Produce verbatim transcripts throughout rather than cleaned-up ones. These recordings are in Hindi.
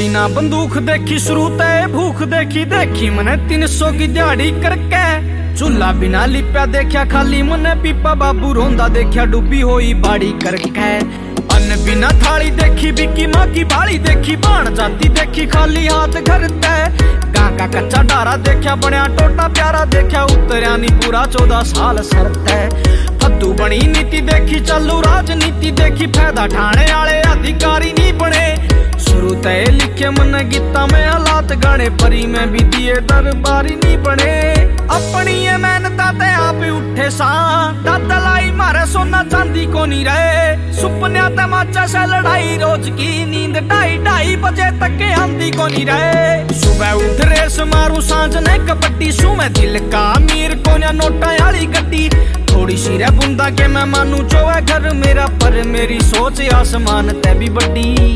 बिना बंदूक देखी शुरू तय भूख देखी देखी मने तीन सौ की दिहाड़ी करके चूल्हा बिना लिप्या देखा खाली मने पीपा बाबू रोंदा देखा डूबी होई बाड़ी करके अन्न बिना थाली देखी बिकी माँ की बाड़ी देखी बाण जाती देखी खाली हाथ घर तय गां का कच्चा डारा देखा बनया टोटा प्यारा देखा उतरिया नी पूरा चौदह साल सरते फद्दू बनी नीति देखी चालू राजनीति देखी फायदा ठाणे आले अधिकारी नहीं बने शुरू तय लिखे मन गीता में हालात गाने परी में भी दिए दरबारी नहीं बने अपनी ये मेहनता ते आप उठे सा दादा लाई मारे सोना चांदी को नहीं रहे सुपने तमाचा से लड़ाई रोज की नींद ढाई ढाई बजे तक के आंधी को नहीं रहे सुबह उठ रेस मारू सांझ ने कबड्डी सू मैं दिल का अमीर को नोटा वाली गड्डी थोड़ी सी रे बुंदा के मैं मानू जो है घर मेरा पर मेरी सोच आसमान ते भी बड़ी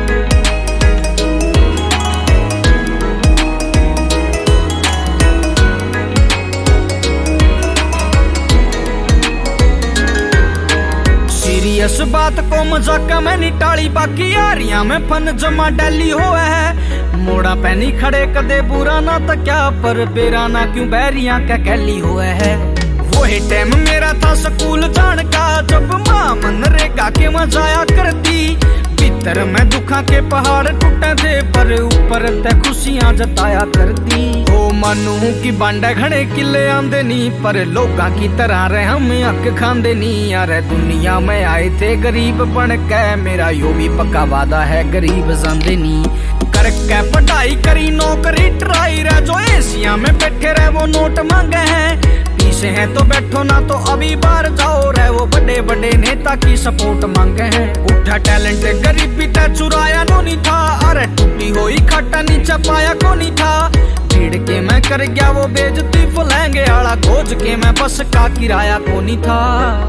सीरियस बात को मजाक में नहीं टाली बाकी यारियां में फन जमा डेली हो है मोड़ा पैनी खड़े कदे बुरा ना तो क्या पर बेरा ना क्यों बैरियां क्या कैली हुआ है वही टाइम मेरा था स्कूल जान का जब माँ मनरेगा के मजाया करती भीतर में दुखा के पहाड़ टूटे थे पर ऊपर ते खुशियां जताया करती ओ मानू की बांडा घने किले आंदे नी पर लोगां की तरह रहे हम हक खांदे नी यार दुनिया में आए थे गरीब बन के मेरा यो भी पक्का वादा है गरीब जांदे नी करके पढ़ाई करी नौकरी ट्राई रह जो एशिया में बैठे रहे वो नोट मांगे हैं पीछे हैं तो बैठो ना तो अभी बाहर जाओ रहे वो बड़े बड़े नेता की सपोर्ट मांगे हैं उठा टैलेंट गरीबी ते चुराया नो नहीं था अरे टूटी हुई खट्टा नीचे पाया को नहीं था भीड़ के मैं कर गया वो बेइज्जती फुलेंगे आला खोज के मैं बस का किराया को नहीं था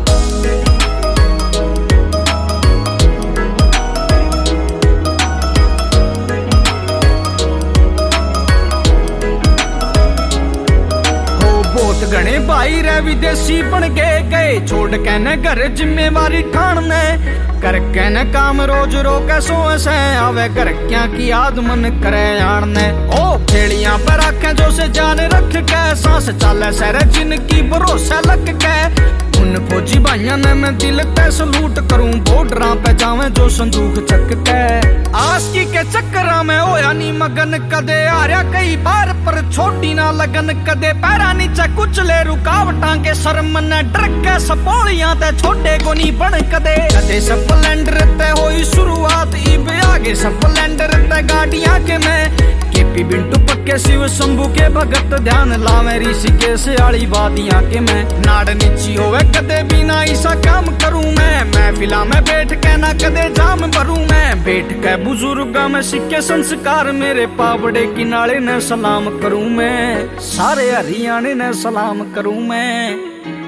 घने भाई रे विदेशी बन गए गए छोड़ के न घर जिम्मेवारी ठाणने करके न काम रोज रोके सोए से आवे घर क्या की याद मन करे आने ओ खेड़ियां पर आखे जो से जान रख के सांस चाले सर जिनकी भरोसा लग के उन फौजी भाइयों ने मैं दिल पे सलूट करूं बॉर्डर पे जावे जो संदूक चक के आस्की के चक्करा में होया नी मगन कदे आर्या कई बार पर छोटी ना लगन कदे पैरा नीचे कुचले रुकावटां के सर मन डर के सपोलियां ते छोटे को नी बन कदे कदे स्प्लेंडर ते होई शुरुआत इब आगे स्प्लेंडर ते गाड़ियां के मैं केपी बिंटू पक्के शिव शंभू के भगत ध्यान लावे ऋषिकेश आली वादियां के मैं नाड़ नीची होवे कदे भी ना ऐसा काम करूं मैं महफिला में बैठ के ना कदे जाम भरूं मैं बैठ के बुजुर्गा में सिक्के संस्कार मेरे पावड़े किनारे ने सलाम करूं मैं सारे हरियाणे ने सलाम करूं मैं।